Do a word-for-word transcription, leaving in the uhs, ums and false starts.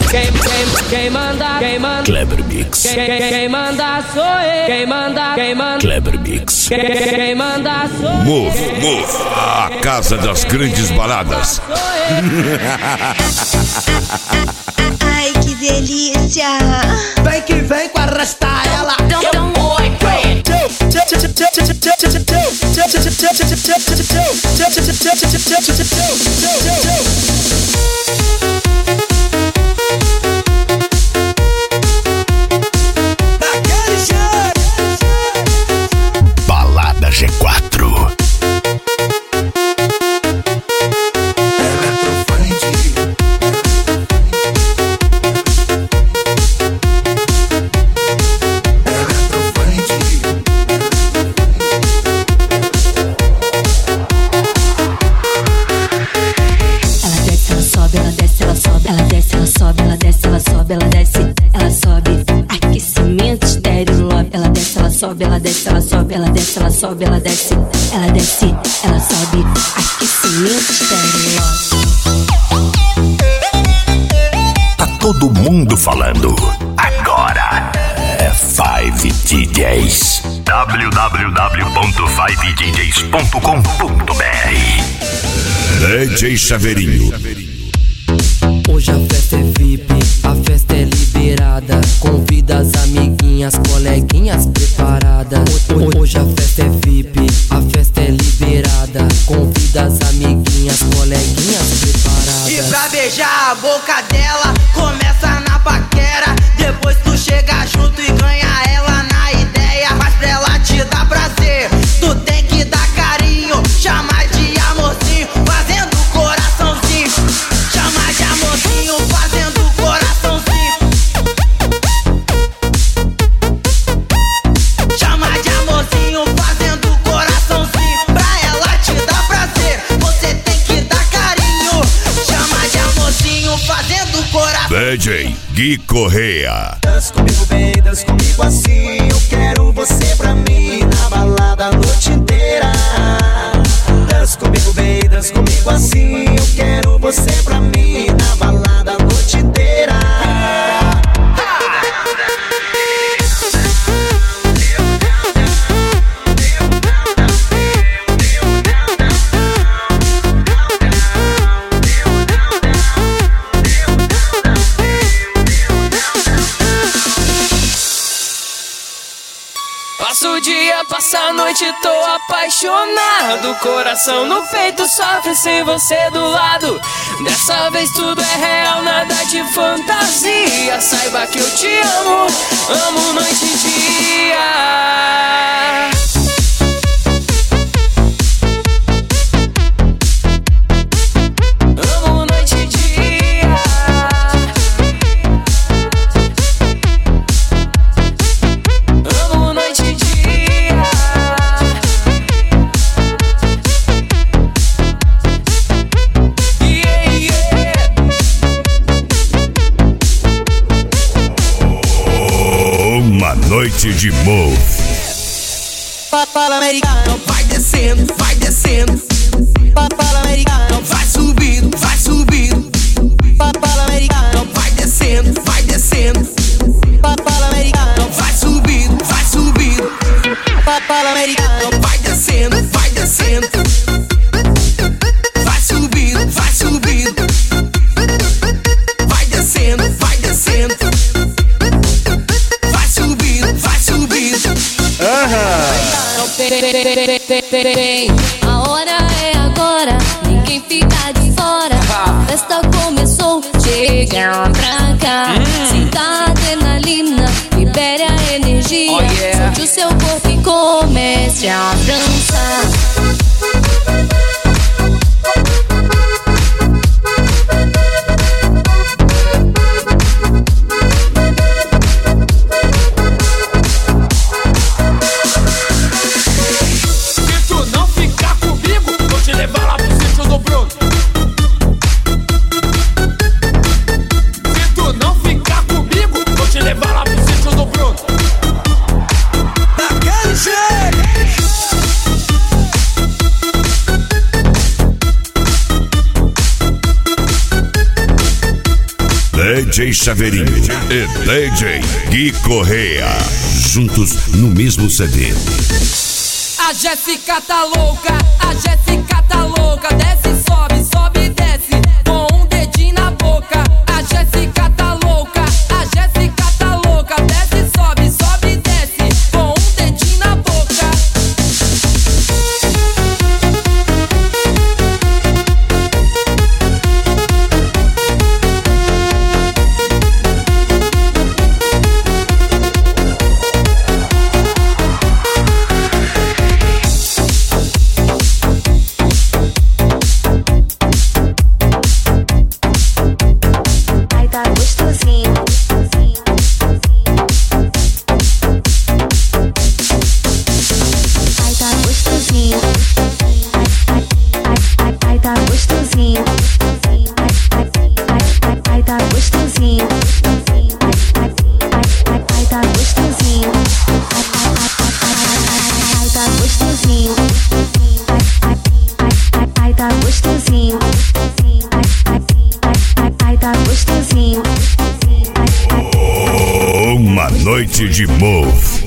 Quem, quem, quem manda, quem manda Kleber Mix. Quem, quem, quem manda sou eu. Quem manda, quem manda Kleber Mix. Quem, quem manda sou eu. Move, move, a casa das grandes baladas. Ai, que delícia. Vem que vem com arrastar ela. Balada G quatro. Sobe, ela desce, ela sobe, ela desce, ela sobe, ela desce, ela desce, ela sobe, aquecimento estéreo. Tá todo mundo falando. Agora é Five D Js. w w w ponto five d js ponto com ponto b r. D J Chaveirinho. Hoje a festa é V I P, a festa é liberada. Convida as amiguinhas, coleguinhas preparadas. Hoje a festa é V I P, a festa é liberada. Convida as amiguinhas, coleguinhas preparadas. E pra beijar a boca dela, começa na paquera. Depois tu chega junto e ganha ela na ideia. Mas pra ela te dar prazer, tu tem que dar carinho. Chama de amorzinho, fazendo coraçãozinho. Chama de amorzinho, fazendo coraçãozinho. Chama de amorzinho, fazendo coraçãozinho. Pra ela te dar prazer, você tem que dar carinho. Chama de amorzinho, fazendo coração. D J Gui Correia. Dança comigo bem, dança comigo assim. Eu quero você pra mim na balada a noite inteira. Dança comigo bem, dança comigo assim. Eu quero você pra mim na balada a noite inteira. Passo o dia, passa a noite, tô apaixonado. Coração no peito sofre sem você do lado. Dessa vez tudo é real, nada de fantasia. Saiba que eu te amo, amo noite e dia. Amo noite e dia. Amo noite e dia. Yeah, yeah. Uma noite de move. Papala americano, vai descendo, vai descendo. Papala americano, vai subindo, vai subindo. Papala americano, vai descendo, vai descendo. Papala americano, vai subindo, vai subindo. Papala americano, vai descendo, vai descendo. Vai subindo, vai subindo. Vai descendo, vai descendo. Vai subindo, vai subindo. A hora é agora, ninguém fica de fora. A festa começou, chega pra cá. Sinta a adrenalina, libere a energia. Oh, yeah. Solte o seu corpo e comece a dançar. Daquele jeito. J Chaveirinho e D J Gui Correia, juntos no mesmo C D. A Jéssica tá louca, a Jéssica tá louca. Desce, sobe, sobe e desce, com um dedinho na boca. A Jéssica tá louca, a Jéssica tá louca. Desce, sobe, sobe e desce, com um dedinho na boca. Uma noite de move.